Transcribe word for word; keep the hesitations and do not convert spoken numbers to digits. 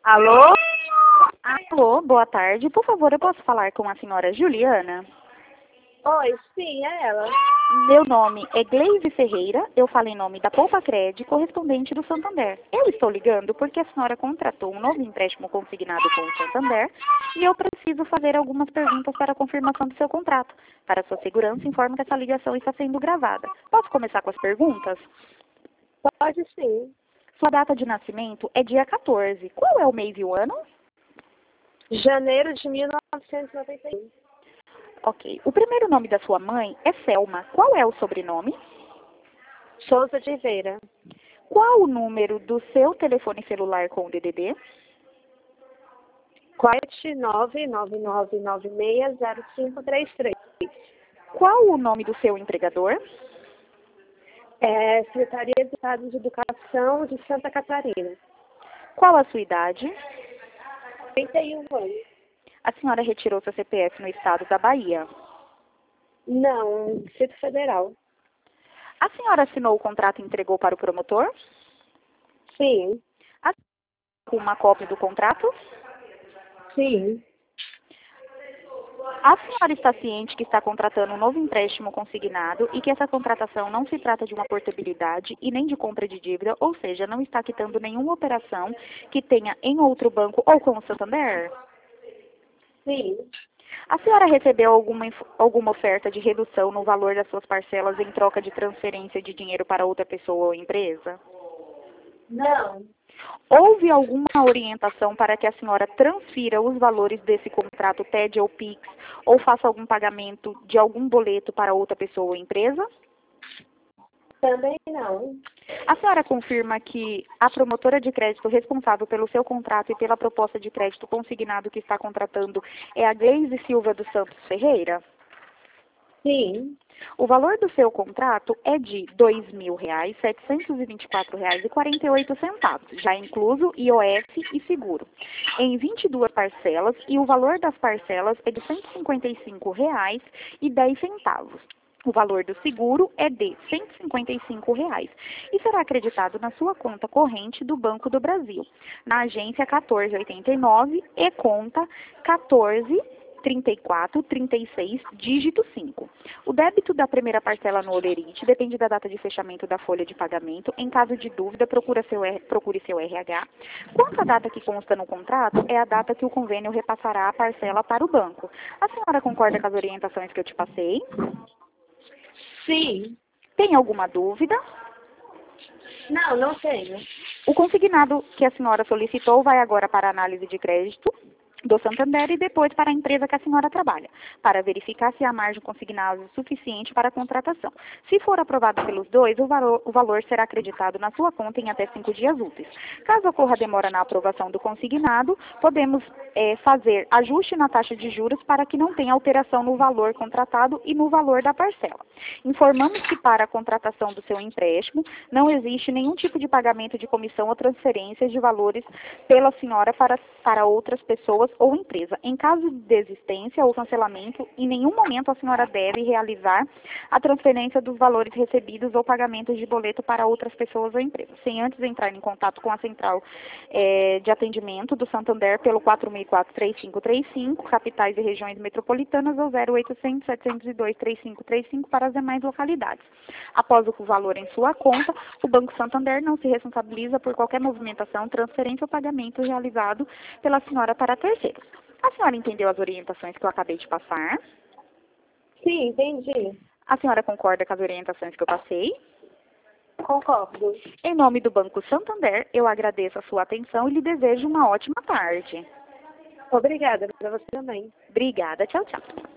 Alô? Alô, boa tarde. Por favor, eu posso falar com a senhora Juliana? Oi, sim, é ela. Meu nome é Gleise Ferreira, eu falo em nome da Poupa Cred, correspondente do Santander. Eu estou ligando porque a senhora contratou um novo empréstimo consignado com o Santander e eu preciso fazer algumas perguntas para a confirmação do seu contrato. Para sua segurança, informo que essa ligação está sendo gravada. Posso começar com as perguntas? Pode sim. Sua data de nascimento é dia quatorze. Qual é o mês e o ano? Janeiro de mil novecentos e noventa e um. Ok. O primeiro nome da sua mãe é Selma. Qual é o sobrenome? Souza de Oliveira. Qual o número do seu telefone celular com o D D D? quatro nove nove nove nove seis zero cinco três três. Qual o nome do seu empregador? É Secretaria de Estado de Educação de Santa Catarina. Qual a sua idade? trinta e um anos. A senhora retirou seu C P F no estado da Bahia. Não, Distrito Federal. A senhora assinou o contrato e entregou para o promotor? Sim. Assinou uma cópia do contrato? Sim. A senhora está ciente que está contratando um novo empréstimo consignado e que essa contratação não se trata de uma portabilidade e nem de compra de dívida, ou seja, não está quitando nenhuma operação que tenha em outro banco ou com o Santander? Sim. A senhora recebeu alguma, alguma oferta de redução no valor das suas parcelas em troca de transferência de dinheiro para outra pessoa ou empresa? Não. Houve alguma orientação para que a senhora transfira os valores desse contrato T E D ou Pix ou faça algum pagamento de algum boleto para outra pessoa ou empresa? Também não. A senhora confirma que a promotora de crédito responsável pelo seu contrato e pela proposta de crédito consignado que está contratando é a Gleise Silva dos Santos Ferreira? Sim. O valor do seu contrato é de dois mil reais, setecentos e vinte e quatro reais e quarenta e oito centavos, já incluso I O F e seguro, em vinte e duas parcelas, e o valor das parcelas é de cento e cinquenta e cinco reais e dez centavos. O valor do seguro é de cento e cinquenta e cinco reais e será acreditado na sua conta corrente do Banco do Brasil, na agência quatorze oitenta e nove e conta quatorze trinta e quatro, trinta e seis, dígito cinco. O débito da primeira parcela no Olerite depende da data de fechamento da folha de pagamento. Em caso de dúvida, procure seu, procure seu R H. Quanto à data que consta no contrato, é a data que o convênio repassará a parcela para o banco. A senhora concorda com as orientações que eu te passei? Sim. Tem alguma dúvida? Não, não tenho. O consignado que a senhora solicitou vai agora para a análise de crédito do Santander e depois para a empresa que a senhora trabalha, para verificar se há margem consignada suficiente para a contratação. Se for aprovado pelos dois, o valor, o valor será acreditado na sua conta em até cinco dias úteis. Caso ocorra demora na aprovação do consignado, podemos é, fazer ajuste na taxa de juros para que não tenha alteração no valor contratado e no valor da parcela. Informamos que para a contratação do seu empréstimo, não existe nenhum tipo de pagamento de comissão ou transferência de valores pela senhora para, para outras pessoas ou empresa. Em caso de desistência ou cancelamento, em nenhum momento a senhora deve realizar a transferência dos valores recebidos ou pagamentos de boleto para outras pessoas ou empresas, sem antes entrar em contato com a central é, de atendimento do Santander pelo quatro seis quatro, três cinco três cinco, capitais e regiões metropolitanas, ou zero oitocentos, setecentos e dois, três cinco três cinco para as demais localidades. Após o valor em sua conta, o Banco Santander não se responsabiliza por qualquer movimentação, transferência ou pagamento realizado pela senhora para terceiros. A senhora entendeu as orientações que eu acabei de passar? Sim, entendi. A senhora concorda com as orientações que eu passei? Concordo. Em nome do Banco Santander, eu agradeço a sua atenção e lhe desejo uma ótima tarde. Obrigada, para você também. Obrigada. Tchau, tchau.